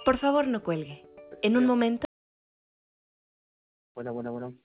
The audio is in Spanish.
Por favor, no cuelgue. En un momento. Bueno, bueno, bueno.